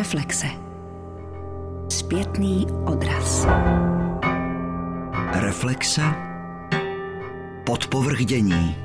Reflexe. Zpětný odraz. Reflexe. Podpovrch dění.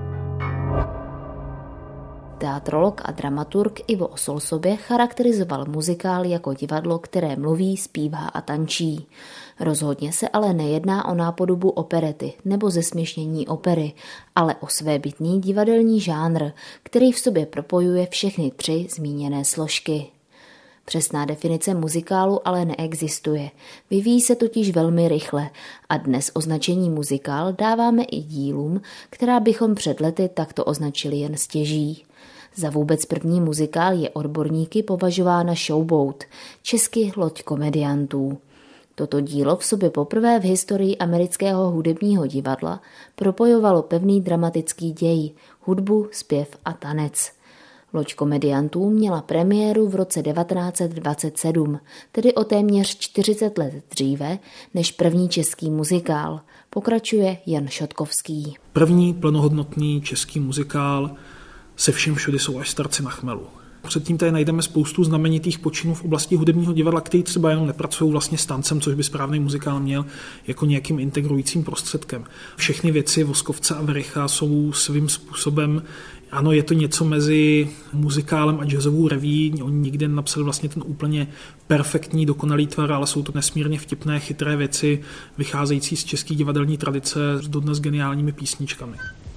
Teatrolog a dramaturg Ivo Osolsobě charakterizoval muzikál jako divadlo, které mluví, zpívá a tančí. Rozhodně se ale nejedná o nápodobu operety nebo zesměšnění opery, ale o svébytný divadelní žánr, který v sobě propojuje všechny tři zmíněné složky. Přesná definice muzikálu ale neexistuje. Vyvíjí se totiž velmi rychle a dnes označení muzikál dáváme i dílům, která bychom před lety takto označili jen stěží. Za vůbec první muzikál je odborníky považována Showboat, česky Loď komediantů. Toto dílo v sobě poprvé v historii amerického hudebního divadla propojovalo pevný dramatický děj, hudbu, zpěv a tanec. Loď komediantů měla premiéru v roce 1927, tedy o téměř 40 let dříve než první český muzikál, pokračuje Jan Šotkovský. První plnohodnotný český muzikál Se vším všudy jsou až starci na chmelu. Předtím tady najdeme spoustu znamenitých počinů v oblasti hudebního divadla, který třeba jenom nepracují vlastně s tancem, což by správný muzikál měl, jako nějakým integrujícím prostředkem. Všechny věci Voskovce a Wericha jsou svým způsobem, ano, je to něco mezi muzikálem a jazzovou reví. Oni nikdy napsali vlastně ten úplně perfektní, dokonalý tvar, ale jsou to nesmírně vtipné, chytré věci, vycházející z české divadelní tradice s dodnes geniálními písničkami.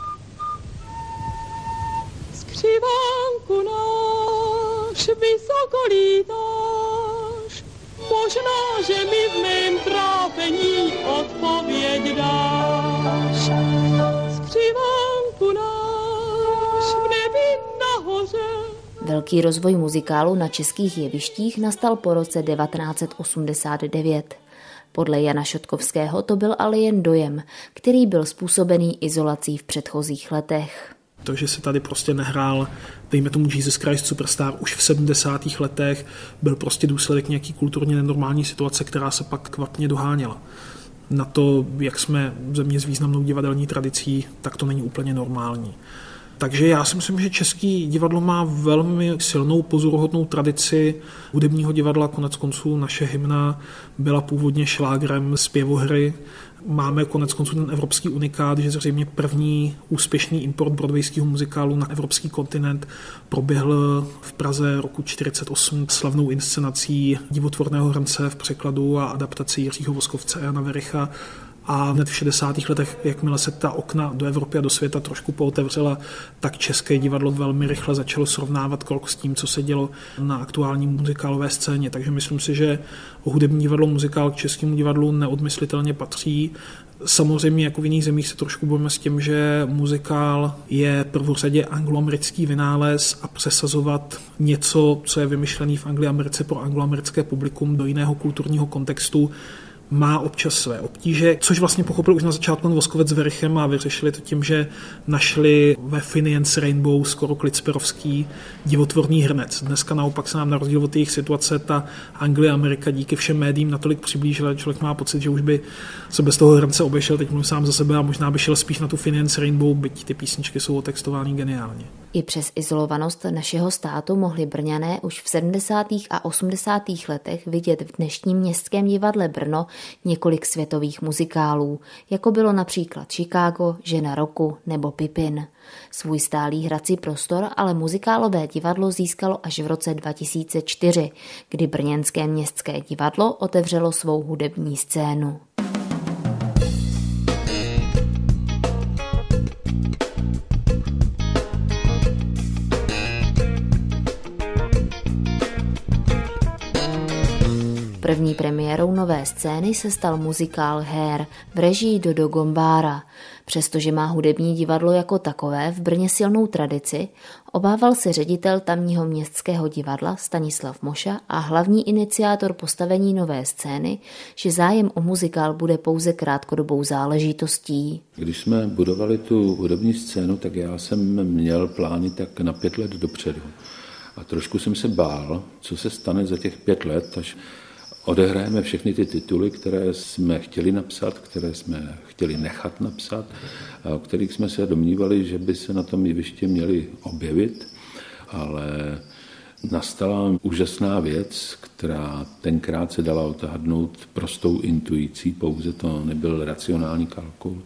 Skřivánku náš vysoko lítáš, možná, že mi v mém trápení odpověď dáš. Skřivánku náš v nebi nahoře. Velký rozvoj muzikálu na českých jevištích nastal po roce 1989. Podle Jana Šotkovského to byl ale jen dojem, který byl způsobený izolací v předchozích letech. To, že se tady prostě nehrál, dejme tomu Jesus Christ Superstar už v 70. letech, byl prostě důsledek nějaký kulturně nenormální situace, která se pak kvapně doháněla. Na to, jak jsme země s významnou divadelní tradicí, tak to není úplně normální. Takže já si myslím, že český divadlo má velmi silnou pozoruhodnou tradici hudebního divadla. Konec konců naše hymna byla původně šlágrem zpěvohry. Máme konec konců ten evropský unikát, že zřejmě první úspěšný import broadwayského muzikálu na evropský kontinent proběhl v Praze roku 1948 slavnou inscenací Divotvorného hrnce v překladu a adaptaci Jiřího Voskovce a Jana Wericha. A hned v 60. letech, jakmile se ta okna do Evropy a do světa trošku pootevřela, tak české divadlo velmi rychle začalo srovnávat krok s tím, co se dělo na aktuální muzikálové scéně. Takže myslím si, že hudební divadlo, muzikál k českému divadlu neodmyslitelně patří. Samozřejmě jako v jiných zemích se trošku bojíme s tím, že muzikál je prvořadě angloamerický vynález a přesazovat něco, co je vymyšlený v Anglii a Americe pro angloamerické publikum do jiného kulturního kontextu, má občas své obtíže, což vlastně pochopil už na začátku Voskovec s Werichem a vyřešili to tím, že našli ve Finian's Rainbow skoro klitsperovský divotvorný hrnec. Dneska naopak se nám na rozdíl od jejich situace ta Anglie a Amerika díky všem médiím natolik přiblížila, že člověk má pocit, že už by se bez toho hrnce obešel, teď mluvím sám za sebe a možná by šel spíš na tu Finian's Rainbow, byť ty písničky jsou otextovány geniálně. I přes izolovanost našeho státu mohli Brňané už v 70. a 80. letech vidět v dnešním Městském divadle Brno několik světových muzikálů, jako bylo například Chicago, Žena roku nebo Pipin. Svůj stálý hrací prostor ale muzikálové divadlo získalo až v roce 2004, kdy brněnské Městské divadlo otevřelo svou hudební scénu. První premiérou nové scény se stal muzikál Hair v režii Dodo Gombára. Přestože má hudební divadlo jako takové v Brně silnou tradici, obával se ředitel tamního Městského divadla Stanislav Moša a hlavní iniciátor postavení nové scény, že zájem o muzikál bude pouze krátkodobou záležitostí. Když jsme budovali tu hudební scénu, tak já jsem měl plány tak na 5 let dopředu. A trošku jsem se bál, co se stane za těch 5 let, až odehrajeme všechny ty tituly, které jsme chtěli napsat, které jsme chtěli nechat napsat a o kterých jsme se domnívali, že by se na tom jevišti měli objevit, ale nastala úžasná věc, která tenkrát se dala odhadnout prostou intuicí, pouze to nebyl racionální kalkul,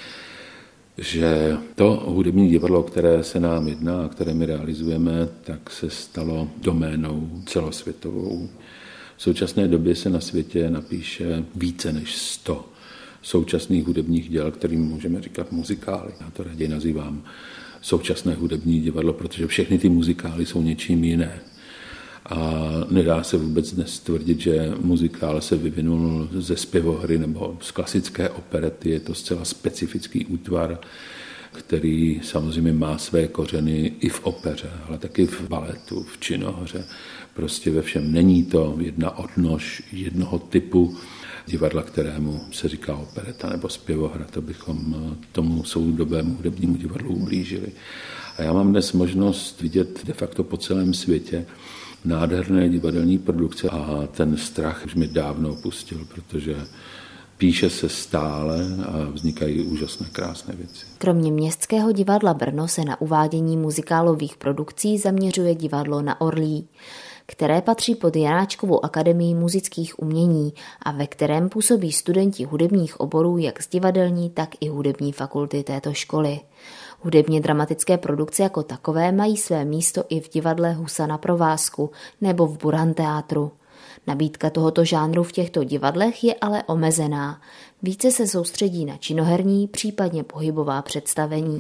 že to hudební divadlo, které se nám jedná a které my realizujeme, tak se stalo doménou celosvětovou. V současné době se na světě napíše více než 100 současných hudebních děl, kterým můžeme říkat muzikály. Já to raději nazývám současné hudební divadlo, protože všechny ty muzikály jsou něčím jiné. A nedá se vůbec dnes tvrdit, že muzikál se vyvinul ze zpěvohry nebo z klasické operety. Je to zcela specifický útvar, který samozřejmě má své kořeny i v opeře, ale taky v baletu, v činohře. Prostě ve všem není to jedna odnož jednoho typu divadla, kterému se říká opereta nebo zpěvohra. To bychom tomu soudobému hudebnímu divadlu ublížili. A já mám dnes možnost vidět de facto po celém světě nádherné divadelní produkce a ten strach už mi dávno opustil, protože píše se stále a vznikají úžasné, krásné věci. Kromě Městského divadla Brno se na uvádění muzikálových produkcí zaměřuje divadlo Na Orlí, které patří pod Janáčkovu akademii muzických umění a ve kterém působí studenti hudebních oborů jak z divadelní, tak i hudební fakulty této školy. Hudebně dramatické produkce jako takové mají své místo i v divadle Husa na provázku nebo v Buran-teátru. Nabídka tohoto žánru v těchto divadlech je ale omezená. Více se soustředí na činoherní, případně pohybová představení.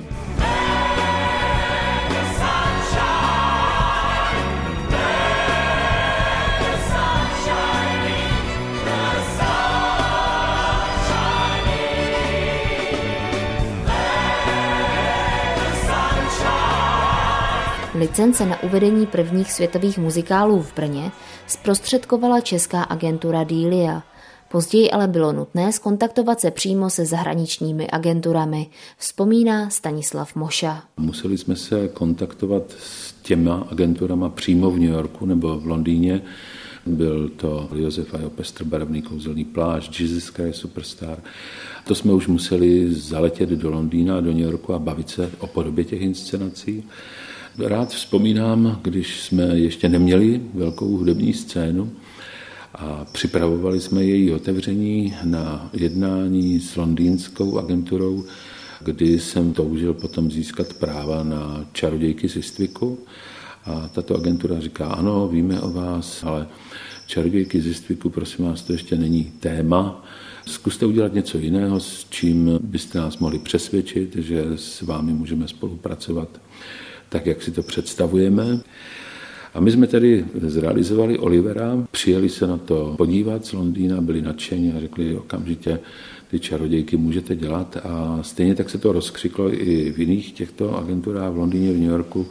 Licence na uvedení prvních světových muzikálů v Brně zprostředkovala česká agentura Delia. Později ale bylo nutné zkontaktovat se přímo se zahraničními agenturami, vzpomíná Stanislav Moša. Museli jsme se kontaktovat s těma agenturama přímo v New Yorku nebo v Londýně. Byl to Josef a jeho pestrobarevný kouzelný plášť, Jesus Christ Superstar. To jsme už museli zaletět do Londýna, do New Yorku a bavit se o podobě těch inscenací. Rád vzpomínám, když jsme ještě neměli velkou hudební scénu a připravovali jsme její otevření na jednání s londýnskou agenturou, kdy jsem toužil potom získat práva na Čarodějky z Eastwicku. A tato agentura říká, ano, víme o vás, ale Čarodějky z Eastwicku, prosím vás, to ještě není téma. Zkuste udělat něco jiného, s čím byste nás mohli přesvědčit, že s vámi můžeme spolupracovat tak, jak si to představujeme. A my jsme tedy zrealizovali Olivera, přijeli se na to podívat z Londýna, byli nadšení a řekli okamžitě, ty Čarodějky můžete dělat. A stejně tak se to rozkřiklo i v jiných těchto agenturách v Londýně, v New Yorku.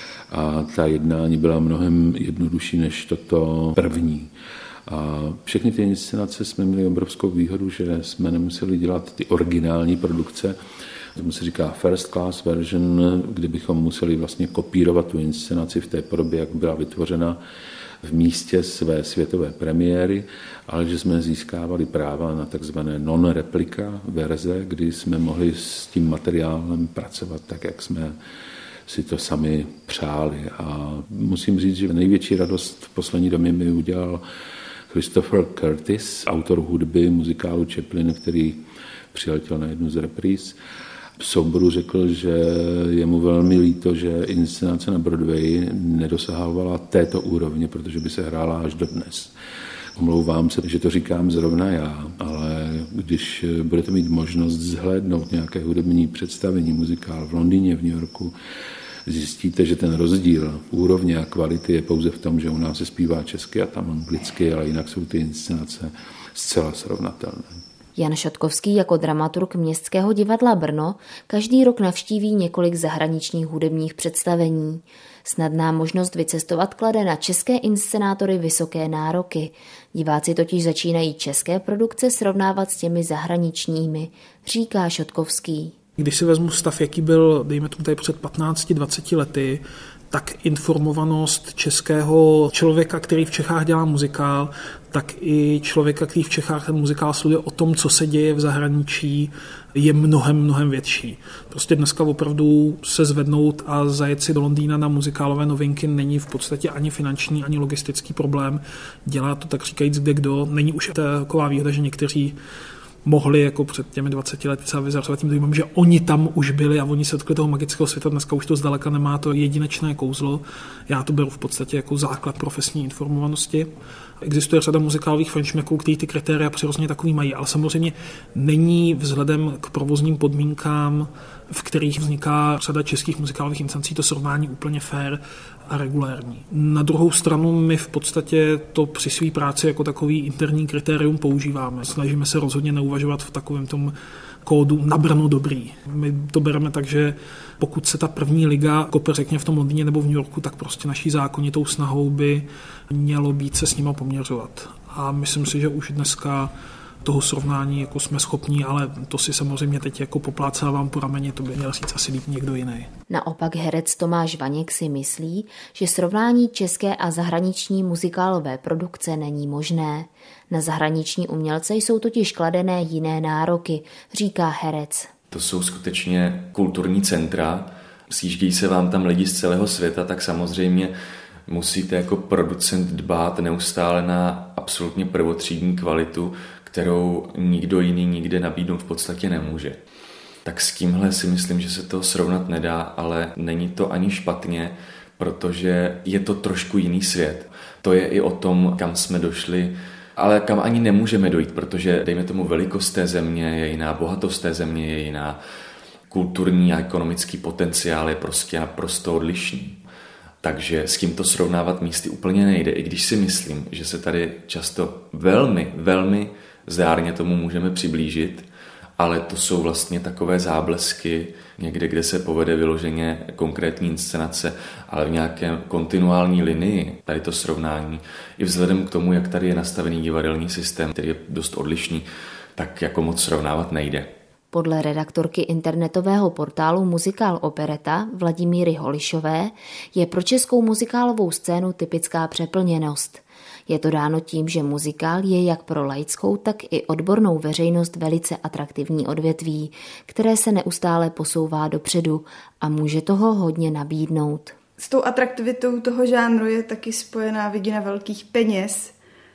A ta jednání byla mnohem jednodušší než toto první. A všechny ty inscenace jsme měli obrovskou výhodu, že jsme nemuseli dělat ty originální produkce, tomu se říká first class version, kde bychom museli vlastně kopírovat tu inscenaci v té podobě, jak byla vytvořena v místě své světové premiéry, ale že jsme získávali práva na takzvané non-replika verze, kdy jsme mohli s tím materiálem pracovat tak, jak jsme si to sami přáli. A musím říct, že největší radost v poslední době mi udělal Christopher Curtis, autor hudby muzikálu Chaplin, který přiletěl na jednu z repríz. V souboru řekl, že je mu velmi líto, že inscenace na Broadwayi nedosahovala této úrovně, protože by se hrála až dodnes. Omlouvám se, že to říkám zrovna já, ale když budete mít možnost zhlédnout nějaké hudební představení, muzikál v Londýně, v New Yorku, zjistíte, že ten rozdíl úrovně a kvality je pouze v tom, že u nás se zpívá česky a tam anglicky, ale jinak jsou ty inscenace zcela srovnatelné. Jan Šotkovský jako dramaturg Městského divadla Brno každý rok navštíví několik zahraničních hudebních představení. Snadná možnost vycestovat klade na české inscenátory vysoké nároky. Diváci totiž začínají české produkce srovnávat s těmi zahraničními, říká Šotkovský. Když si vezmu stav, jaký byl, dejme tomu tady před 15-20 lety, tak informovanost českého člověka, který v Čechách dělá muzikál, tak i člověka, který v Čechách ten muzikál sleduje o tom, co se děje v zahraničí, je mnohem větší. Prostě dneska opravdu se zvednout a zajet si do Londýna na muzikálové novinky není v podstatě ani finanční, ani logistický problém. Dělá to tak říkajíc kdekdo. Není už taková výhoda, že někteří mohli jako před těmi 20 lety se vyzařovat tím dojmem, že oni tam už byli a oni se dotkli toho magického světa. Dneska už to zdaleka nemá to jedinečné kouzlo. Já to beru v podstatě jako základ profesní informovanosti. Existuje řada muzikálových frenchmaků, kteří ty kritéria přirozeně takový mají, ale samozřejmě není vzhledem k provozním podmínkám, v kterých vzniká řada českých muzikálových instancí, to srovnání úplně fair a regulérní. Na druhou stranu my v podstatě to při své práci jako takový interní kritérium používáme. Snažíme se rozhodně neuvažovat v takovém tom kódu na Brno dobrý. My to bereme tak, že pokud se ta první liga kope řekně v tom Londýně nebo v New Yorku, tak prostě naší zákonitou snahou by mělo být se s nima poměřovat. A myslím si, že už dneska toho srovnání jako jsme schopní, ale to si samozřejmě teď jako poplácávám po rameni, to by měl říct asi líp někdo jiný. Naopak herec Tomáš Vaněk si myslí, že srovnání české a zahraniční muzikálové produkce není možné. Na zahraniční umělce jsou totiž kladené jiné nároky, říká herec. To jsou skutečně kulturní centra, sjíždějí se vám tam lidi z celého světa, tak samozřejmě musíte jako producent dbát neustále na absolutně prvotřídní kvalitu, kterou nikdo jiný nikde nabídnout v podstatě nemůže. Tak s tímhle si myslím, že se to srovnat nedá, ale není to ani špatně, protože je to trošku jiný svět. To je i o tom, kam jsme došli, ale kam ani nemůžeme dojít, protože dejme tomu velikost té země je jiná, bohatost té země je jiná, kulturní a ekonomický potenciál je prostě naprosto odlišný. Takže s tím to srovnávat místy úplně nejde, i když si myslím, že se tady často velmi zdárně tomu můžeme přiblížit, ale to jsou vlastně takové záblesky někde, kde se povede vyloženě konkrétní inscenace, ale v nějaké kontinuální linii tady to srovnání. I vzhledem k tomu, jak tady je nastavený divadelní systém, který je dost odlišný, tak jako moc srovnávat nejde. Podle redaktorky internetového portálu Muzikál Opereta Vladimíry Holišové je pro českou muzikálovou scénu typická přeplněnost. Je to dáno tím, že muzikál je jak pro laickou, tak i odbornou veřejnost velice atraktivní odvětví, které se neustále posouvá dopředu a může toho hodně nabídnout. S tou atraktivitou toho žánru je taky spojená vidina velkých peněz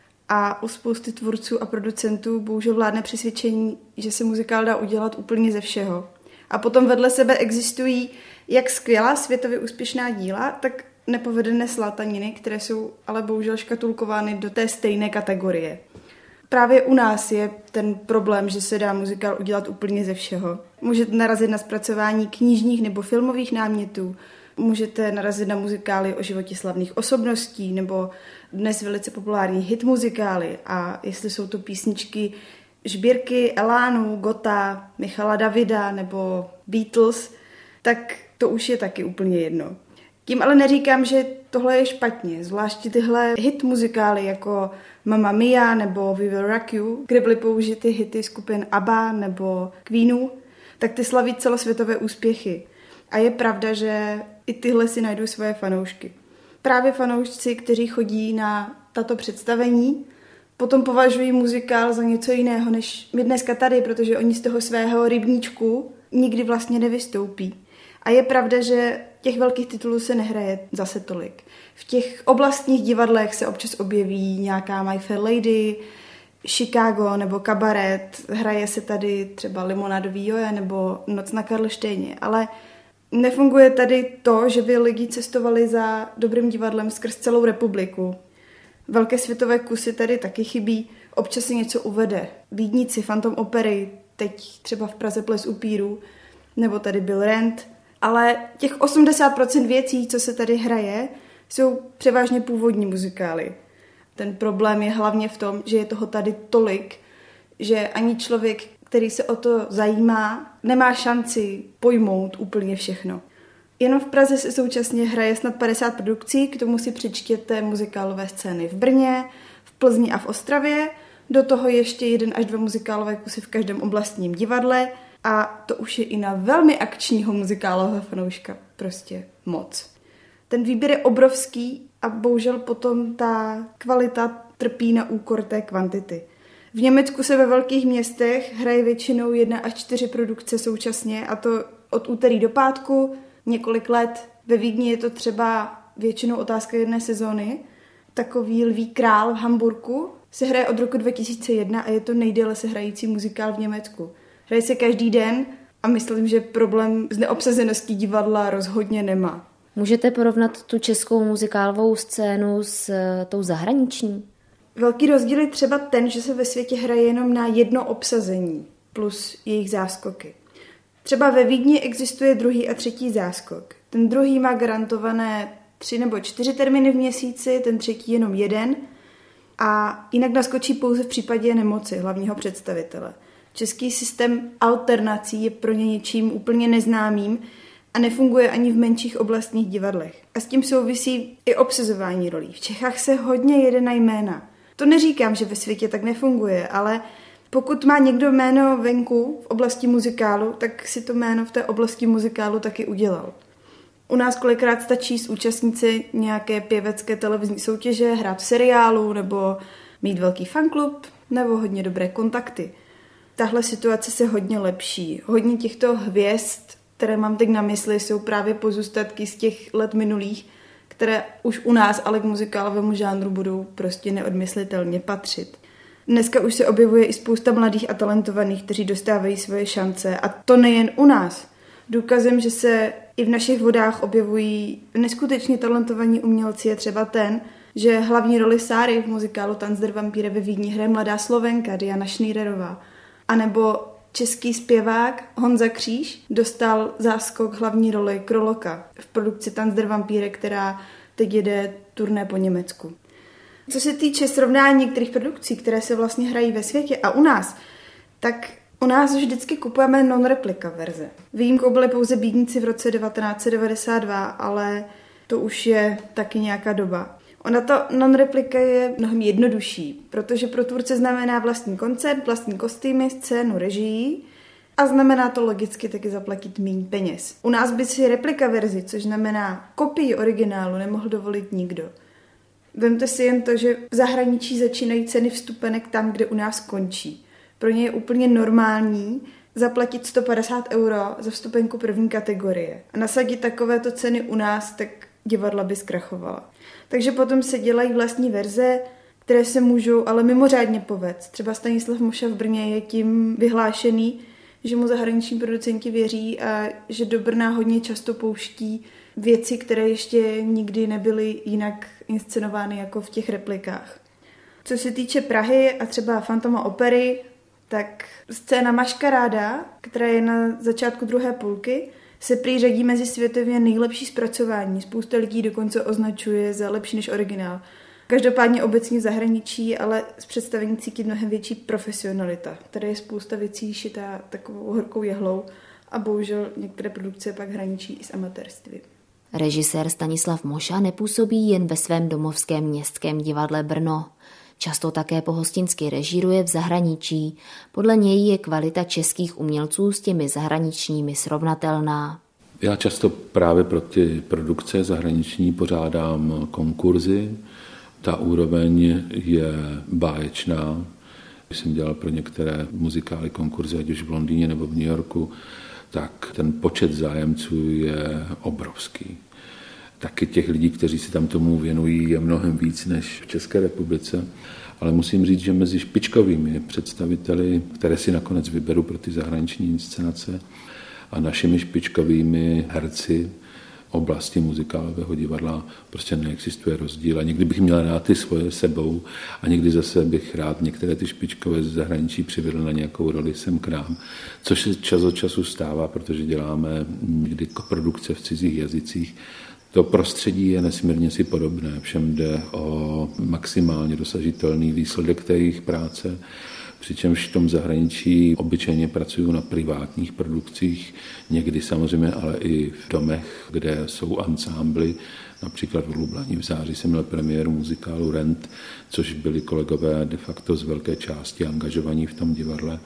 a u spousty tvůrců a producentů bohužel vládne přesvědčení, že se muzikál dá udělat úplně ze všeho. A potom vedle sebe existují jak skvělá světově úspěšná díla, tak nepovedené slátaniny, které jsou ale bohužel škatulkovány do té stejné kategorie. Právě u nás je ten problém, že se dá muzikál udělat úplně ze všeho. Můžete narazit na zpracování knižních nebo filmových námětů, můžete narazit na muzikály o životě slavných osobností nebo dnes velice populární hit muzikály, a jestli jsou to písničky Žbírky, Elánu, Gota, Michala Davida nebo Beatles, tak to už je taky úplně jedno. Tím ale neříkám, že tohle je špatně, zvláště tyhle hit muzikály jako Mamma Mia nebo We Will Rock You, kde byly použity hity skupin ABBA nebo Queenů, tak ty slaví celosvětové úspěchy. A je pravda, že i tyhle si najdou svoje fanoušky. Právě fanoušci, kteří chodí na tato představení, potom považují muzikál za něco jiného, než my dneska tady, protože oni z toho svého rybníčku nikdy vlastně nevystoupí. A je pravda, že těch velkých titulů se nehraje zase tolik. V těch oblastních divadlech se občas objeví nějaká My Fair Lady, Chicago nebo Kabaret, hraje se tady třeba Limonádový Joje nebo Noc na Karlštejně, ale nefunguje tady to, že by lidi cestovali za dobrým divadlem skrz celou republiku. Velké světové kusy tady taky chybí, občas si něco uvede. Vídníci, Phantom opery, teď třeba v Praze Ples upírů, nebo tady byl Rent, ale těch 80% věcí, co se tady hraje, jsou převážně původní muzikály. Ten problém je hlavně v tom, že je toho tady tolik, že ani člověk, který se o to zajímá, nemá šanci pojmout úplně všechno. Jenom v Praze se současně hraje snad 50 produkcí, k tomu si přečtěte muzikálové scény v Brně, v Plzni a v Ostravě, do toho ještě 1 až 2 muzikálové kusy v každém oblastním divadle a to už je i na velmi akčního muzikálového fanouška prostě moc. Ten výběr je obrovský a bohužel potom ta kvalita trpí na úkor té kvantity. V Německu se ve velkých městech hraje většinou 1 až 4 produkce současně, a to od úterý do pátku, několik let. Ve Vídni je to třeba většinou otázka jedné sezóny. Takový Lví král v Hamburku se hraje od roku 2001 a je to nejdéle se hrající muzikál v Německu. Hraje se každý den a myslím, že problém s neobsazeností divadla rozhodně nemá. Můžete porovnat tu českou muzikálovou scénu s tou zahraniční? Velký rozdíl je třeba ten, že se ve světě hraje jenom na jedno obsazení plus jejich záskoky. Třeba ve Vídni existuje 2. a 3. záskok. Ten 2. má garantované 3 nebo 4 termíny v měsíci, ten 3. jenom 1 a jinak naskočí pouze v případě nemoci hlavního představitele. Český systém alternací je pro ně něčím úplně neznámým a nefunguje ani v menších oblastních divadlech. A s tím souvisí i obsazování rolí. V Čechách se hodně jede na jména. To neříkám, že ve světě tak nefunguje, ale pokud má někdo jméno venku v oblasti muzikálu, tak si to jméno v té oblasti muzikálu taky udělal. U nás kolikrát stačí zúčastnit se nějaké pěvecké televizní soutěže, hrát v seriálu nebo mít velký fanklub nebo hodně dobré kontakty. Tahle situace se hodně lepší. Hodně těchto hvězd, které mám teď na mysli, jsou právě pozůstatky z těch let minulých, které už u nás ale k muzikálovému žánru budou prostě neodmyslitelně patřit. Dneska už se objevuje i spousta mladých a talentovaných, kteří dostávají svoje šance, a to nejen u nás. Důkazem, že se i v našich vodách objevují neskutečně talentovaní umělci, je třeba ten, že hlavní roli Sáry v muzikálu Tanz der Vampíre ve Vídni hraje mladá Slovenka Diana Schneiderová. A nebo český zpěvák Honza Kříž dostal záskok hlavní roli Kroloka v produkci Tanz der Vampíre, která teď jede turné po Německu. Co se týče srovnání některých produkcí, které se vlastně hrají ve světě a u nás, tak u nás vždycky kupujeme non-replika verze. Výjimkou byly pouze Bídníci v roce 1992, ale to už je taky nějaká doba. Ona to non-replika je mnohem jednodušší, protože pro tvůrce znamená vlastní koncept, vlastní kostýmy, scénu, režii a znamená to logicky taky zaplatit méně peněz. U nás by si replika verzi, což znamená kopii originálu, nemohl dovolit nikdo. Vemte si jen to, že v zahraničí začínají ceny vstupenek tam, kde u nás končí. Pro ně je úplně normální zaplatit 150 € za vstupenku první kategorie. A nasadit takovéto ceny u nás, tak divadla by zkrachovala. Takže potom se dělají vlastní verze, které se můžou ale mimořádně povést. Třeba Stanislav Moša v Brně je tím vyhlášený, že mu zahraniční producenti věří a že do Brna hodně často pouští věci, které ještě nikdy nebyly jinak inscenovány jako v těch replikách. Co se týče Prahy a třeba Fantoma opery, tak scéna Maškaráda, která je na začátku druhé půlky, se prý řadí mezi světově nejlepší zpracování. Spousta lidí dokonce označuje za lepší než originál. Každopádně obecně v zahraničí, ale z představení cítit mnohem větší profesionalita. Tady je spousta věcí šitá takovou horkou jehlou a bohužel některé produkce pak hraničí i s amatérstvím. Režisér Stanislav Moša nepůsobí jen ve svém domovském městském divadle Brno. Často také pohostinsky režíruje v zahraničí. Podle něj je kvalita českých umělců s těmi zahraničními srovnatelná. Já často právě pro ty produkce zahraniční pořádám konkurzy. Ta úroveň je báječná. Když jsem dělal pro některé muzikály konkurzy, ať už v Londýně nebo v New Yorku, tak ten počet zájemců je obrovský. Taky těch lidí, kteří se tam tomu věnují, je mnohem víc než v České republice. Ale musím říct, že mezi špičkovými představiteli, které si nakonec vyberu pro ty zahraniční inscenace, a našimi špičkovými herci oblasti muzikálového divadla prostě neexistuje rozdíl. A někdy bych měl rád ty svoje sebou a někdy zase bych rád některé ty špičkové z zahraničí přivedl na nějakou roli sem k nám, což se čas od času stává, protože děláme někdy produkce v cizích jazycích. To prostředí je nesmírně si podobné. Všem jde o maximálně dosažitelný výsledek té jejich práce, přičemž v tom zahraničí obyčejně pracují na privátních produkcích, někdy samozřejmě ale i v domech, kde jsou ansámbly. Například v Lublani v září jsem měl premiéru muzikálu Rent, což byli kolegové de facto z velké části angažovaní v tom divadle.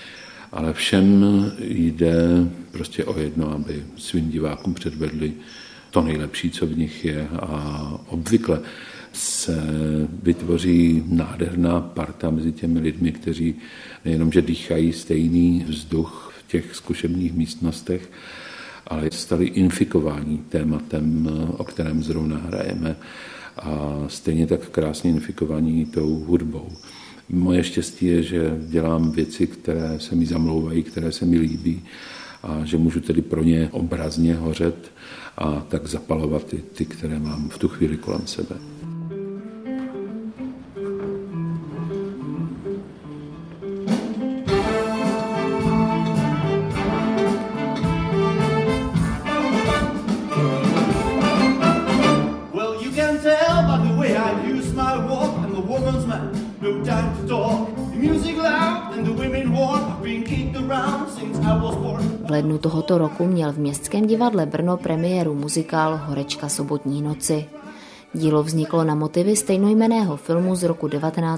Ale všem jde prostě o jedno, aby svým divákům předvedli to nejlepší, co v nich je, a obvykle se vytvoří nádherná parta mezi těmi lidmi, kteří nejenom, že dýchají stejný vzduch v těch zkušebních místnostech, ale stali infikováni tématem, o kterém zrovna hrajeme, a stejně tak krásně infikovaní tou hudbou. Moje štěstí je, že dělám věci, které se mi zamlouvají, které se mi líbí, a že můžu tedy pro ně obrazně hořet a tak zapalovat ty, které mám v tu chvíli kolem sebe. V lednu tohoto roku měl v Městském divadle Brno premiéru muzikál Horečka sobotní noci. Dílo vzniklo na motivy stejnojmenného filmu z roku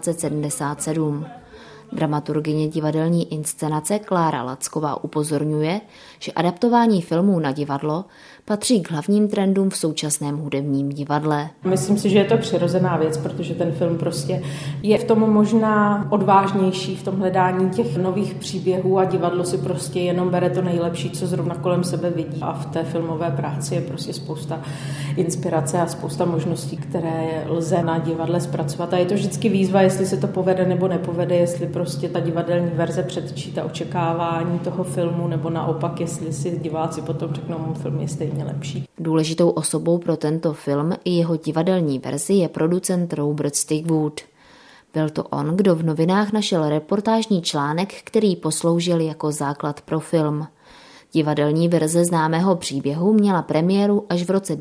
1977. Dramaturgyně divadelní inscenace Klára Lacková upozorňuje, že adaptování filmů na divadlo patří k hlavním trendům v současném hudebním divadle. Myslím si, že je to přirozená věc, protože ten film prostě je v tom možná odvážnější v tom hledání těch nových příběhů a divadlo si prostě jenom bere to nejlepší, co zrovna kolem sebe vidí, a v té filmové práci je prostě spousta inspirace a spousta možností, které lze na divadle zpracovat. A je to vždycky výzva, jestli se to povede nebo nepovede, jestli prostě ta divadelní verze předčí ta očekávání toho filmu, nebo naopak, jestli si diváci potom řeknou, film je stejně lepší. Důležitou osobou pro tento film i jeho divadelní verzi je producent Robert Stigwood. Byl to on, kdo v novinách našel reportážní článek, který posloužil jako základ pro film. Divadelní verze známého příběhu měla premiéru až v roce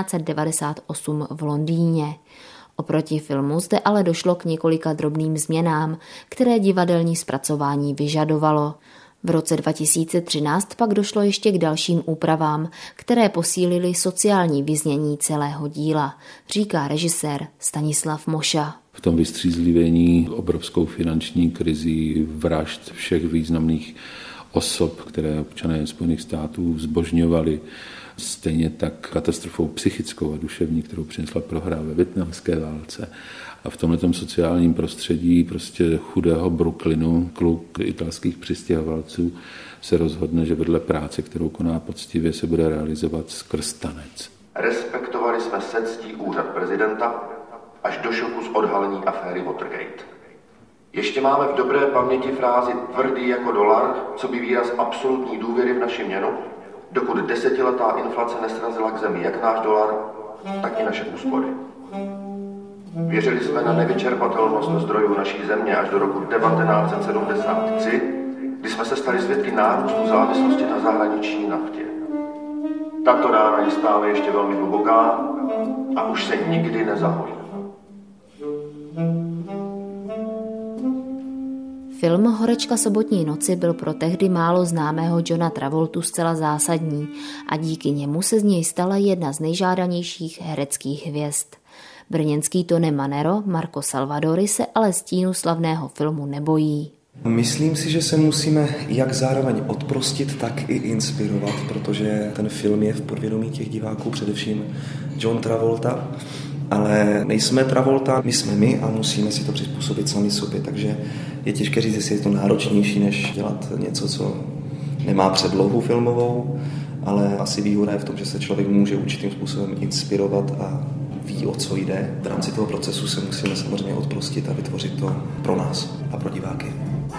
1998 v Londýně. Oproti filmu zde ale došlo k několika drobným změnám, které divadelní zpracování vyžadovalo. V roce 2013 pak došlo ještě k dalším úpravám, které posílily sociální vyznění celého díla, říká režisér Stanislav Moša. V tom vystřízlivění obrovskou finanční krizí, vražd všech významných osob, které občané Spojených států zbožňovali, stejně tak katastrofou psychickou a duševní, kterou přinesla prohra ve vietnamské válce. A v tomhletom sociálním prostředí prostě chudého Brooklynu kluk italských přistěhovalců se rozhodne, že vedle práce, kterou koná poctivě, se bude realizovat skrz tanec. Respektovali jsme se ctí úřad prezidenta až do šoku z odhalení aféry Watergate. Ještě máme v dobré paměti frázi tvrdý jako dolar, co by výraz absolutní důvěry v naši měnu, dokud desetiletá inflace nesrazila k zemi jak náš dolar, tak i naše úspory. Věřili jsme na nevyčerpatelnost zdrojů naší země až do roku 1973, kdy jsme se stali svědky nárůstu závislosti na zahraniční naftě. Tato rána je stále ještě velmi hluboká a už se nikdy nezahojí. Film Horečka sobotní noci byl pro tehdy málo známého Johna Travoltu zcela zásadní a díky němu se z něj stala jedna z nejžádanějších hereckých hvězd. Brněnský Tony Manero, Marco Salvadori se ale stínu slavného filmu nebojí. Myslím si, že se musíme jak zároveň odprostit, tak i inspirovat, protože ten film je v podvědomí těch diváků především John Travolta, ale nejsme Travolta, my jsme my a musíme si to přizpůsobit sami sobě, takže je těžké říct, jestli je to náročnější, než dělat něco, co nemá předlohu filmovou, ale asi výhoda je v tom, že se člověk může určitým způsobem inspirovat a ví, o co jde. V rámci toho procesu se musíme samozřejmě odprostit a vytvořit to pro nás a pro diváky.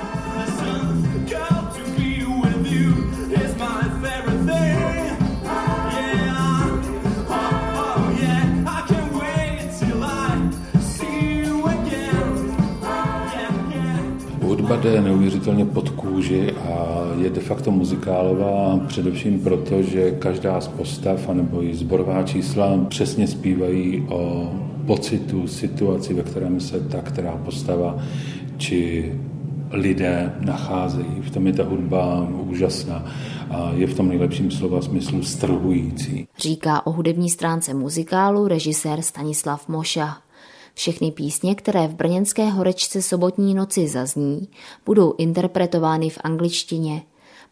Hudba jde neuvěřitelně pod kůži a je de facto muzikálová především proto, že každá z postav anebo i sborová čísla přesně zpívají o pocitu, situaci, ve kterém se ta která postava či lidé nacházejí. V tom je ta hudba úžasná a je v tom nejlepším slova smyslu strhující. Říká o hudební stránce muzikálu režisér Stanislav Moša. Všechny písně, které v brněnské Horečce sobotní noci zazní, budou interpretovány v angličtině.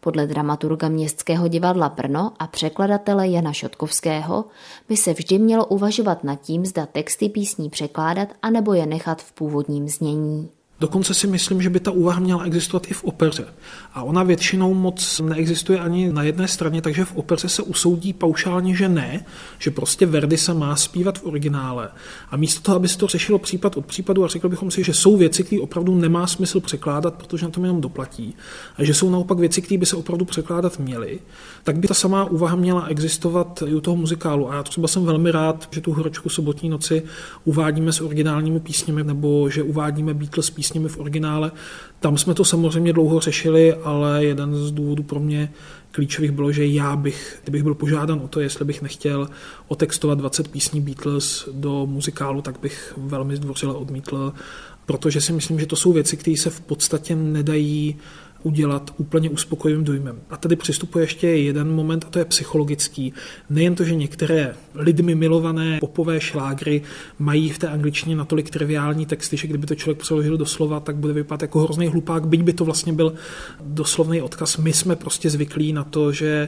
Podle dramaturga Městského divadla Brno a překladatele Jana Šotkovského by se vždy mělo uvažovat nad tím, zda texty písní překládat anebo je nechat v původním znění. Dokonce si myslím, že by ta úvaha měla existovat i v opeře. A ona většinou moc neexistuje ani na jedné straně, takže v opeře se usoudí paušálně, že ne, že prostě Verdi se má zpívat v originále. A místo toho, aby se to řešilo případ od případu a řekl bychom si, že jsou věci, které opravdu nemá smysl překládat, protože na tom jenom doplatí, a že jsou naopak věci, které by se opravdu překládat měly, tak by ta samá úvaha měla existovat i u toho muzikálu. A já třeba jsem velmi rád, že tu Horečku sobotní noci uvádíme s originálními písněmi, nebo že uvádíme Beatles písněmi v originále. Tam jsme to samozřejmě dlouho řešili, ale jeden z důvodů pro mě klíčových bylo, že kdybych byl požádán o to, jestli bych nechtěl otextovat 20 písní Beatles do muzikálu, tak bych velmi zdvořile odmítl, protože si myslím, že to jsou věci, které se v podstatě nedají udělat úplně uspokojivým dojmem. A tady přistupuje ještě jeden moment, a to je psychologický. Nejen to, že některé lidmi milované popové šlágry mají v té angličtině natolik triviální texty, že kdyby to člověk přeložil do slova, tak bude vypadat jako hrozný hlupák, byť by to vlastně byl doslovný odkaz. My jsme prostě zvyklí na to, že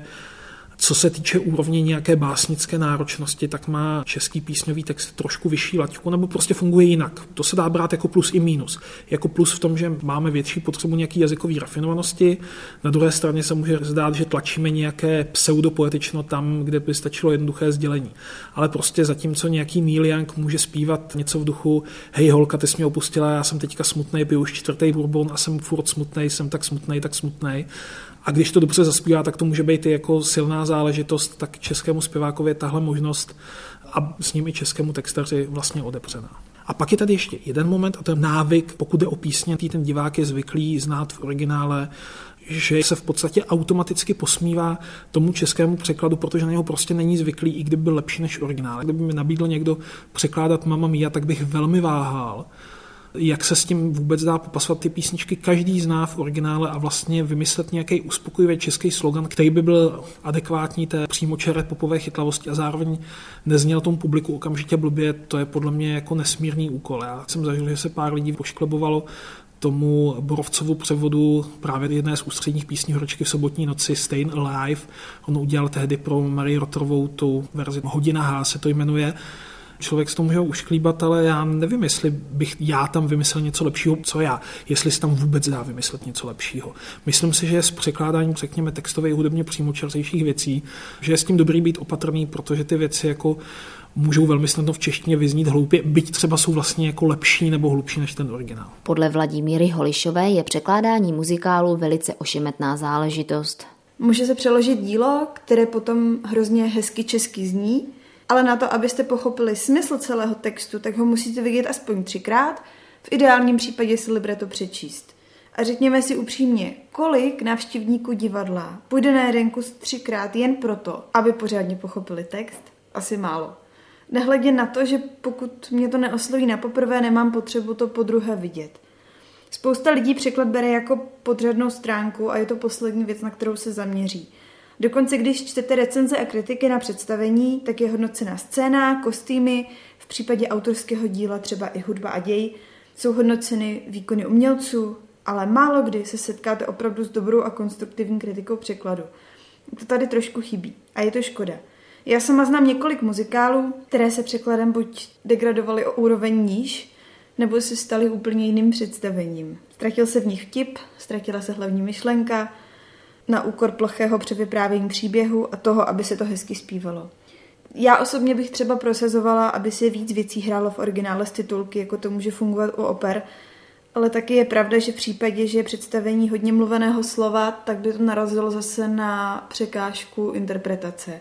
co se týče úrovně nějaké básnické náročnosti, tak má český písňový text trošku vyšší laťku, nebo prostě funguje jinak. To se dá brát jako plus i mínus. Jako plus v tom, že máme větší potřebu nějaký jazykový rafinovanosti, na druhé straně se může zdát, že tlačíme nějaké pseudopoetično tam, kde by stačilo jednoduché sdělení. Ale prostě zatímco nějaký Neil Young může zpívat něco v duchu hej holka, ty jsi mě opustila, já jsem teďka smutnej, piju už 4. bourbon a jsem furt smutnej, jsem tak smutnej. A když to dobře zaspívá, tak to může být i jako silná záležitost, tak českému zpěvákovi je tahle možnost a s ním i českému textaři vlastně odepřená. A pak je tady ještě jeden moment, a to je návyk, pokud jde o písně, ten divák je zvyklý znát v originále, že se v podstatě automaticky posmívá tomu českému překladu, protože na něho prostě není zvyklý, i kdyby byl lepší než originál. Kdyby mi nabídl někdo překládat Mamma Mia, tak bych velmi váhal, jak se s tím vůbec dá popasovat. Ty písničky každý zná v originále a vlastně vymyslet nějaký uspokojivý český slogan, který by byl adekvátní té přímočaré popové chytlavosti a zároveň nezněl tomu publiku okamžitě blbě, to je podle mě jako nesmírný úkol. Já jsem zažil, že se pár lidí pošklebovalo tomu Borovcovu převodu právě jedné z ústředních písní Horečky v sobotní noci Stayin' Alive. On udělal tehdy pro Marii Rotterovou tu verzi Hodina H se to jmenuje. Člověk s tom může ušklíbat, ale já nevím, jestli bych já tam vymyslel něco lepšího, co já, jestli se tam vůbec dá vymyslet něco lepšího. Myslím si, že s překládáním, řekněme, textově hudebně přímočařejších věcí, že je s tím dobrý být opatrný, protože ty věci jako můžou velmi snadno v češtině vyznít hloupě, byť třeba jsou vlastně jako lepší nebo hlubší než ten originál. Podle Vladimíry Holišové je překládání muzikálu velice ošemetná záležitost. Může se přeložit dílo, které potom hrozně hezky česky zní, ale na to, abyste pochopili smysl celého textu, tak ho musíte vidět aspoň 3krát, v ideálním případě si libreto přečíst. A řekněme si upřímně, kolik návštěvníků divadla půjde na jeden kus 3krát jen proto, aby pořádně pochopili text? Asi málo. Nehledě na to, že pokud mě to neosloví na poprvé, nemám potřebu to podruhé vidět. Spousta lidí překlad bere jako podřadnou stránku a je to poslední věc, na kterou se zaměří. Dokonce když čtete recenze a kritiky na představení, tak je hodnocená scéna, kostýmy, v případě autorského díla třeba i hudba a děj, jsou hodnoceny výkony umělců, ale málo kdy se setkáte opravdu s dobrou a konstruktivní kritikou překladu. To tady trošku chybí a je to škoda. Já sama znám několik muzikálů, které se překladem buď degradovaly o úroveň níž, nebo se staly úplně jiným představením. Ztratil se v nich vtip, ztratila se hlavní myšlenka, na úkor plochého převyprávění příběhu a toho, aby se to hezky zpívalo. Já osobně bych třeba prosazovala, aby se víc věcí hrálo v originále z titulky, jako to může fungovat u oper, ale taky je pravda, že v případě, že je představení hodně mluveného slova, tak by to narazilo zase na překážku interpretace.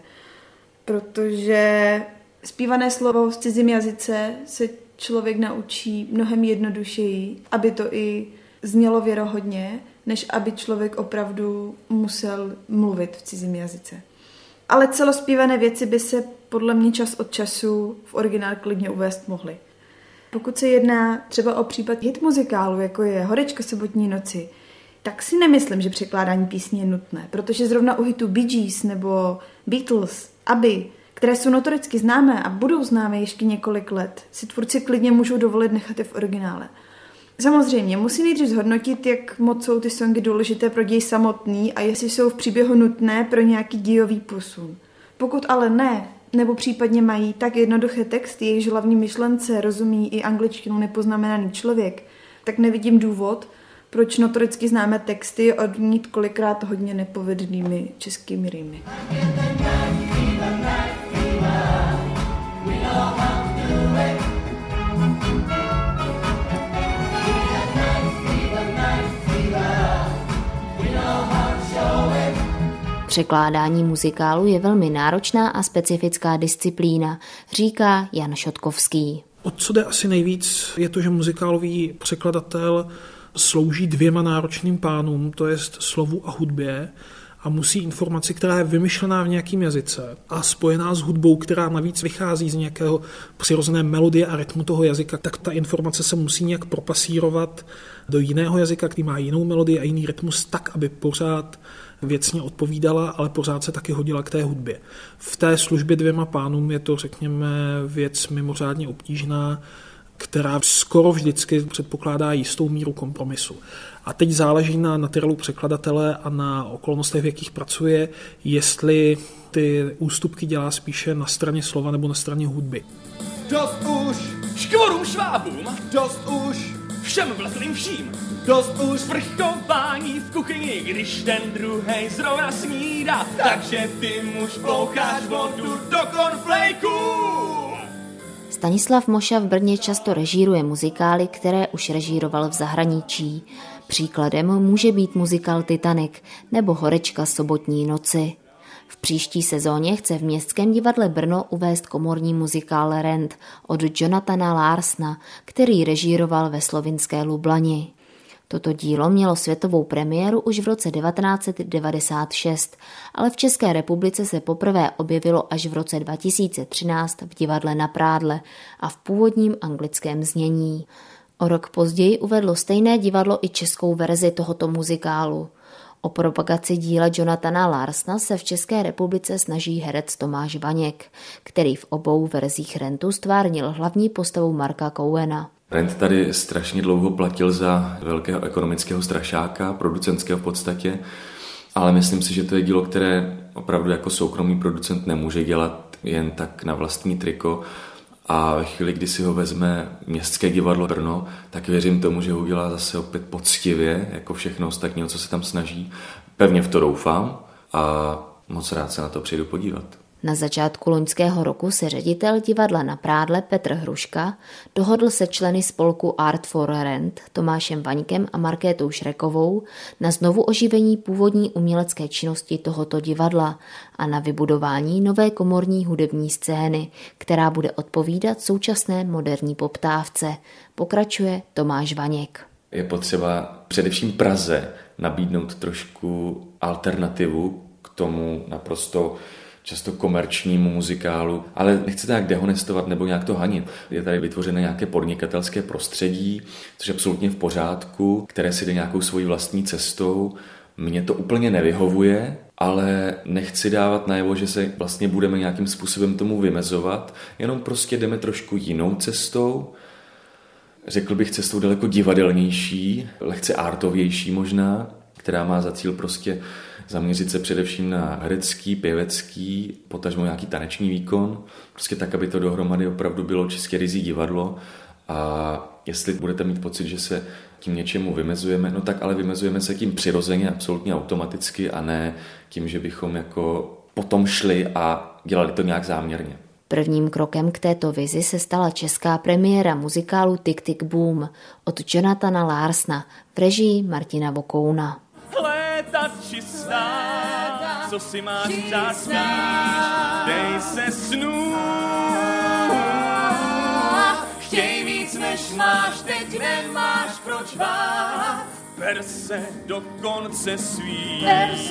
Protože zpívané slovo v cizím jazyce se člověk naučí mnohem jednodušeji, aby to i znělo věrohodně, než aby člověk opravdu musel mluvit v cizím jazyce. Ale celospívané věci by se podle mě čas od času v originál klidně uvést mohly. Pokud se jedná třeba o případ hit muzikálu, jako je Horečka sobotní noci, tak si nemyslím, že překládání písní je nutné, protože zrovna u hitu Bee Gees nebo Beatles, ABBY, které jsou notoricky známé a budou známé ještě několik let, si tvůrci klidně můžou dovolit nechat je v originále. Samozřejmě, musí nejdřív zhodnotit, jak moc jsou ty songy důležité pro děj samotný a jestli jsou v příběhu nutné pro nějaký dějový posun. Pokud ale ne, nebo případně mají tak jednoduché texty, jejichž hlavní myšlence rozumí i angličtinou nepoznamenaný člověk, tak nevidím důvod, proč notoricky známé texty odnít kolikrát hodně nepovedenými českými rýmy. Překládání muzikálu je velmi náročná a specifická disciplína, říká Jan Šotkovský. O co jde asi nejvíc, je to, že muzikálový překladatel slouží dvěma náročným pánům, to jest slovu a hudbě, a musí informaci, která je vymyšlená v nějakém jazyce a spojená s hudbou, která navíc vychází z nějakého přirozené melodie a rytmu toho jazyka, tak ta informace se musí nějak propasírovat do jiného jazyka, který má jinou melodii a jiný rytmus, tak, aby pořád věcně odpovídala, ale pořád se taky hodila k té hudbě. V té službě dvěma pánům je to, řekněme, věc mimořádně obtížná, která skoro vždycky předpokládá jistou míru kompromisu. A teď záleží na materiálu překladatele a na okolnostech, v jakých pracuje, jestli ty ústupky dělá spíše na straně slova nebo na straně hudby. Dost už škvorům švábům, dost už všem vleklým vším, dost už vrchování v kuchyni, když ten druhej zrovna snídá, takže ty muž ploucháš vodu do cornflaků. Stanislav Moša v Brně často režíruje muzikály, které už režíroval v zahraničí. Příkladem může být muzikál Titanic nebo Horečka sobotní noci. V příští sezóně chce v Městském divadle Brno uvést komorní muzikál Rent od Jonathana Larsna, který režíroval ve slovinské Lublani. Toto dílo mělo světovou premiéru už v roce 1996, ale v České republice se poprvé objevilo až v roce 2013 v divadle Na Prádle a v původním anglickém znění. O rok později uvedlo stejné divadlo i českou verzi tohoto muzikálu. O propagaci díla Jonathana Larsna se v České republice snaží herec Tomáš Vaněk, který v obou verzích Rentu stvárnil hlavní postavu Marka Cowena. Rent tady strašně dlouho platil za velkého ekonomického strašáka, producentského v podstatě, ale myslím si, že to je dílo, které opravdu jako soukromý producent nemůže dělat jen tak na vlastní triko. A ve chvíli, kdy si ho vezme Městské divadlo Brno, tak věřím tomu, že ho udělá zase opět poctivě, jako všechno ostatního, co se tam snaží. Pevně v to doufám a moc rád se na to přijdu podívat. Na začátku loňského roku se ředitel divadla Na Prádle Petr Hruška dohodl se členy spolku Art for Rent Tomášem Vaňkem a Markétou Šrekovou na znovu oživení původní umělecké činnosti tohoto divadla a na vybudování nové komorní hudební scény, která bude odpovídat současné moderní poptávce, pokračuje Tomáš Vaněk. Je potřeba především Praze nabídnout trošku alternativu k tomu naprosto často komerčnímu muzikálu, ale nechci tak dehonestovat nebo nějak to hanit. Je tady vytvořené nějaké podnikatelské prostředí, což je absolutně v pořádku, které si jde nějakou svojí vlastní cestou. Mně to úplně nevyhovuje, ale nechci dávat najevo, že se vlastně budeme nějakým způsobem tomu vymezovat, jenom prostě jdeme trošku jinou cestou. Řekl bych cestou daleko divadelnější, lehce artovější možná, která má za cíl prostě zaměřit se především na herecký, pěvecký, potažmo nějaký taneční výkon, prostě tak, aby to dohromady opravdu bylo čistě ryzí divadlo. A jestli budete mít pocit, že se tím něčemu vymezujeme, no tak ale vymezujeme se tím přirozeně, absolutně automaticky a ne tím, že bychom jako potom šli a dělali to nějak záměrně. Prvním krokem k této vizi se stala česká premiéra muzikálu Tick Tick Boom od Jonathana Larsna v režii Martina Vokouna. Léta čistá, co si máš přát spíš, dej se snů. Chtěj víc, než máš, teď nemáš proč váhat. Per se do konce svých.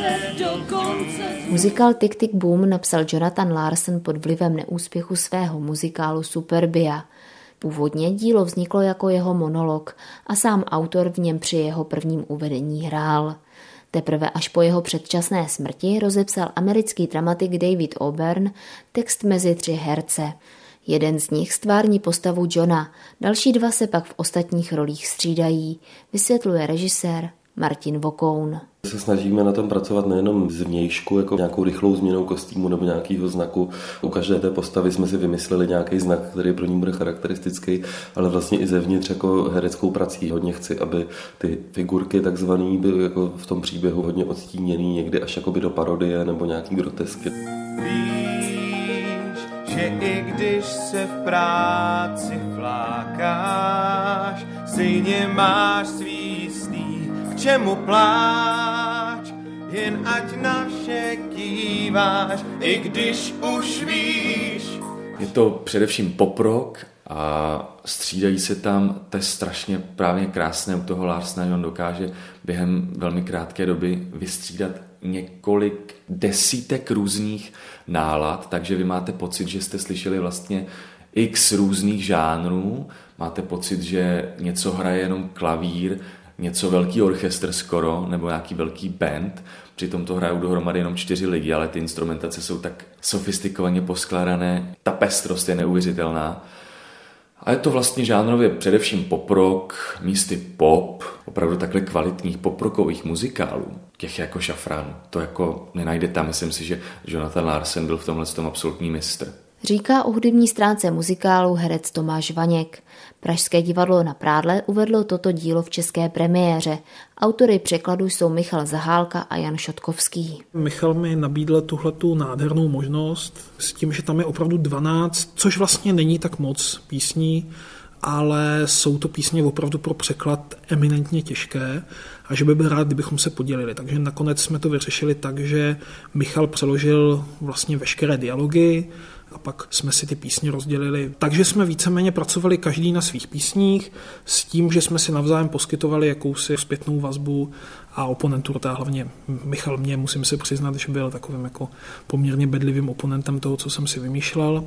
Muzikál Tick Tick Boom napsal Jonathan Larson pod vlivem neúspěchu svého muzikálu Superbia. Původně dílo vzniklo jako jeho monolog a sám autor v něm při jeho prvním uvedení hrál. Teprve až po jeho předčasné smrti rozepsal americký dramatik David Auburn text mezi 3 herce. Jeden z nich stvární postavu Johna, další dva se pak v ostatních rolích střídají, vysvětluje režisér Martin Vokoun. Se snažíme na tom pracovat nejenom zvnějšku, jako nějakou rychlou změnou kostýmu nebo nějakého znaku. U každé té postavy jsme si vymysleli nějaký znak, který pro ní bude charakteristický, ale vlastně i zevnitř jako hereckou prací. Hodně chci, aby ty figurky takzvaný byly jako v tom příběhu hodně odstíněný, někdy až jakoby do parodie nebo nějaký grotesky. Víš, že i když se v práci flákáš, stejně máš svý jistý, k čemu pláč, jen ať na vše kýváš, i když už víš. Je to především pop-rock a střídají se tam, to je strašně právě krásné u toho Larsena, že on dokáže během velmi krátké doby vystřídat několik desítek různých nálad, takže vy máte pocit, že jste slyšeli vlastně x různých žánrů, máte pocit, že něco hraje jenom klavír, něco velký orchestr skoro, nebo nějaký velký band, přitom to hrajou dohromady jenom 4 lidi, ale ty instrumentace jsou tak sofistikovaně poskládané, ta pestrost je neuvěřitelná. A je to vlastně žánrově především pop-rock, místy pop, opravdu takhle kvalitních pop-rockových muzikálů, těch jako Šafránu. To jako nenajdete tam, myslím si, že Jonathan Larsen byl v tomhle tom absolutní mistr. Říká o hudební stránce muzikálu herec Tomáš Vaněk. Pražské divadlo na Prádle uvedlo toto dílo v české premiéře. Autory překladu jsou Michal Zahálka a Jan Šotkovský. Michal mi nabídl tuhletu nádhernou možnost s tím, že tam je opravdu 12, což vlastně není tak moc písní, ale jsou to písně opravdu pro překlad eminentně těžké a že by byl rád, kdybychom se podělili. Takže nakonec jsme to vyřešili tak, že Michal přeložil vlastně veškeré dialogy a pak jsme si ty písně rozdělili. Takže jsme víceméně pracovali každý na svých písních s tím, že jsme si navzájem poskytovali jakousi zpětnou vazbu a oponentura, hlavně Michal mě, musím se přiznat, že byl takovým jako poměrně bedlivým oponentem toho, co jsem si vymýšlel.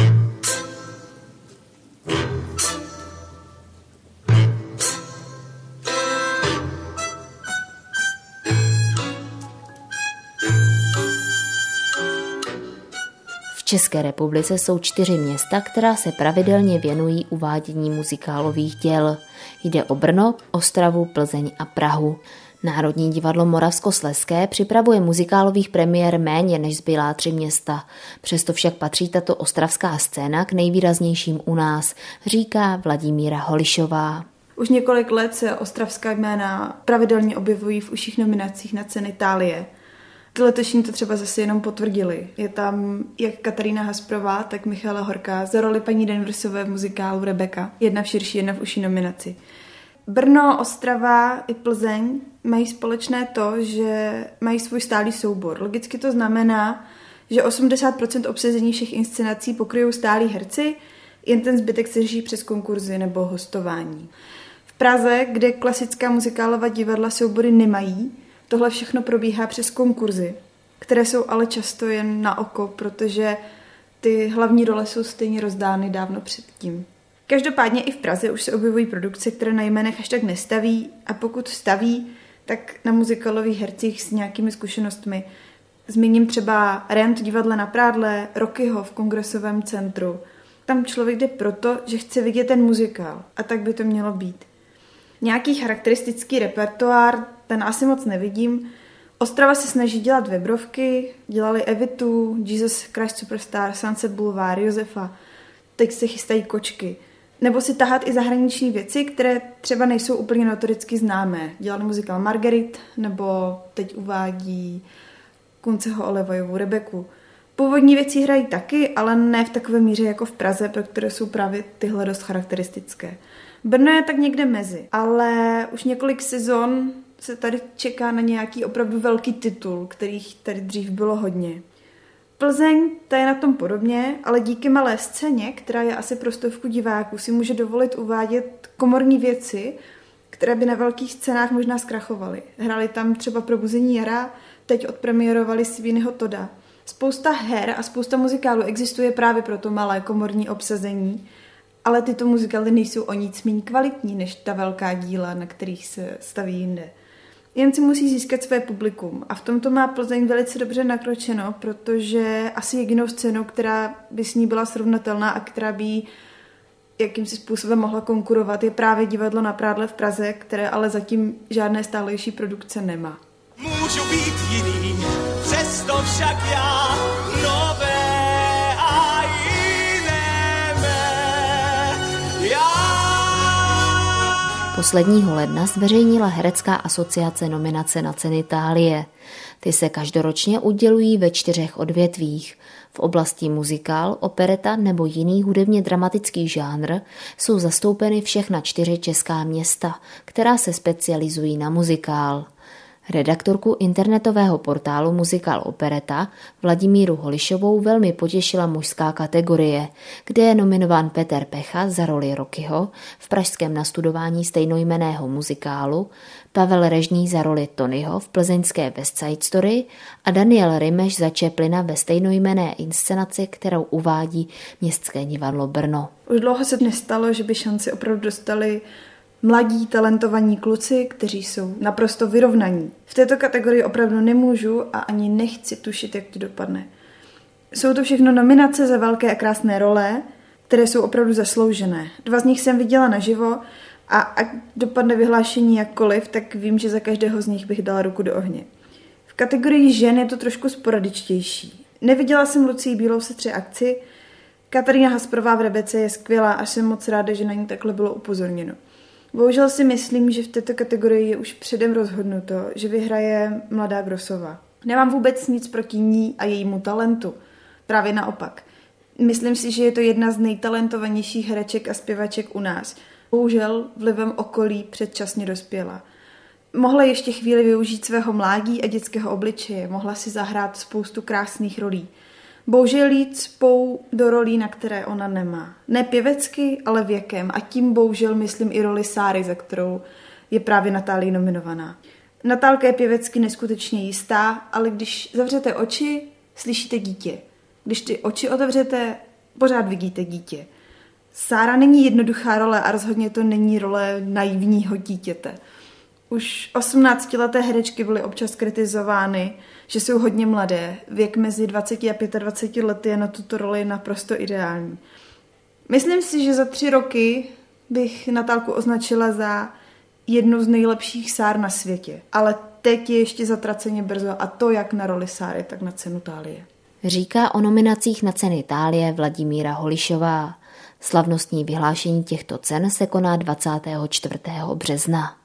V České republice jsou 4 města, která se pravidelně věnují uvádění muzikálových děl. Jde o Brno, Ostravu, Plzeň a Prahu. Národní divadlo Moravskoslezské připravuje muzikálových premiér méně než zbylá 3 města. Přesto však patří tato ostravská scéna k nejvýraznějším u nás, říká Vladimíra Holišová. Už několik let se ostravská jména pravidelně objevují v užších nominacích na ceny Itálie. Ty letošní to třeba zase jenom potvrdili. Je tam jak Katarína Hasprová, tak Michala Horká za roli paní Denversové v muzikálu Rebecca. Jedna v širší, jedna v užší nominaci. Brno, Ostrava i Plzeň mají společné to, že mají svůj stálý soubor. Logicky to znamená, že 80% obsazení všech inscenací pokryjou stálí herci, jen ten zbytek se řeší přes konkurzy nebo hostování. V Praze, kde klasická muzikálová divadla soubory nemají, tohle všechno probíhá přes konkurzy, které jsou ale často jen na oko, protože ty hlavní role jsou stejně rozdány dávno předtím. Každopádně i v Praze už se objevují produkce, které na jménech až tak nestaví a pokud staví, tak na muzikálových hercích s nějakými zkušenostmi. Zmíním třeba Rent divadle na Prádle, Rockyho v Kongresovém centru. Tam člověk jde proto, že chce vidět ten muzikál a tak by to mělo být. Nějaký charakteristický repertoár, ten asi moc nevidím. Ostrava se snaží dělat webrovky, dělali Evitu, Jesus Christ Superstar, Sunset Boulevard, Josefa. Teď se chystají Kočky. Nebo si tahat i zahraniční věci, které třeba nejsou úplně notoricky známé. Dělali muzikál Marguerite, nebo teď uvádí Kunceho Olevajovou Rebeku. Původní věci hrají taky, ale ne v takové míře jako v Praze, pro které jsou právě tyhle dost charakteristické. Brno je tak někde mezi, ale už několik sezon se tady čeká na nějaký opravdu velký titul, kterých tady dřív bylo hodně. Plzeň, ta je na tom podobně, ale díky malé scéně, která je asi pro 100 diváků, si může dovolit uvádět komorní věci, které by na velkých scénách možná zkrachovaly. Hráli tam třeba Probuzení jara, teď odpremierovali Sweeneyho Todda. Spousta her a spousta muzikálů existuje právě pro to malé komorní obsazení, ale tyto muzikály nejsou o nic méně kvalitní než ta velká díla, na kterých se staví jinde. Jen si musí získat své publikum. A v tomto má Plzeň velice dobře nakročeno, protože asi jedinou scénou, která by s ní byla srovnatelná a která by jí jakýmsi způsobem mohla konkurovat, je právě divadlo Na Prádle v Praze, které ale zatím žádné stálejší produkce nemá. Můžu být jiný, přesto však já nové a jiné mé. Posledního ledna zveřejnila Herecká asociace nominace na ceny Thálie. Ty se každoročně udělují ve 4 odvětvích. V oblasti muzikál, opereta nebo jiný hudebně dramatický žánr jsou zastoupeny všechna 4 česká města, která se specializují na muzikál. Redaktorku internetového portálu Muzikál Opereta Vladimíru Holišovou velmi potěšila mužská kategorie, kde je nominován Petr Pecha za roli Rockyho v pražském nastudování stejnojmenného muzikálu, Pavel Režný za roli Tonyho v plzeňské West Side Story a Daniel Rimeš za Chaplina ve stejnojmenné inscenaci, kterou uvádí Městské divadlo Brno. Už dlouho se nestalo, že by šanci opravdu dostali mladí, talentovaní kluci, kteří jsou naprosto vyrovnaní. V této kategorii opravdu nemůžu a ani nechci tušit, jak to dopadne. Jsou to všechno nominace za velké a krásné role, které jsou opravdu zasloužené. 2 z nich jsem viděla naživo a ať dopadne vyhlášení jakkoliv, tak vím, že za každého z nich bych dala ruku do ohně. V kategorii žen je to trošku sporadičtější. Neviděla jsem Lucii Bílou v Sestře akci, Katarína Hasperová v Rebece je skvělá a jsem moc ráda, že na ní takhle bylo upozorněno. Bohužel si myslím, že v této kategorii je už předem rozhodnuto, že vyhraje mladá Grossová. Nemám vůbec nic proti ní a jejímu talentu. Právě naopak. Myslím si, že je to jedna z nejtalentovanějších hereček a zpěvaček u nás. Bohužel vlivem okolí předčasně dospěla. Mohla ještě chvíli využít svého mládí a dětského obličeje, mohla si zahrát spoustu krásných rolí. Bohužel jí cpou do rolí, na které ona nemá. Ne pěvecky, ale věkem a tím bohužel myslím i roli Sáry, za kterou je právě Natálii nominovaná. Natálka je pěvecky neskutečně jistá, ale když zavřete oči, slyšíte dítě. Když ty oči otevřete, pořád vidíte dítě. Sára není jednoduchá role a rozhodně to není role naivního dítěte. Už 18leté herečky byly občas kritizovány, že jsou hodně mladé. Věk mezi 20 a 25 lety je na tuto roli naprosto ideální. Myslím si, že za 3 roky bych Natálku označila za jednu z nejlepších Sár na světě. Ale teď je ještě zatraceně brzo a to jak na roli Sáry, tak na cenu Thálie. Říká o nominacích na ceny Thálie Vladimíra Holišová. Slavnostní vyhlášení těchto cen se koná 24. března.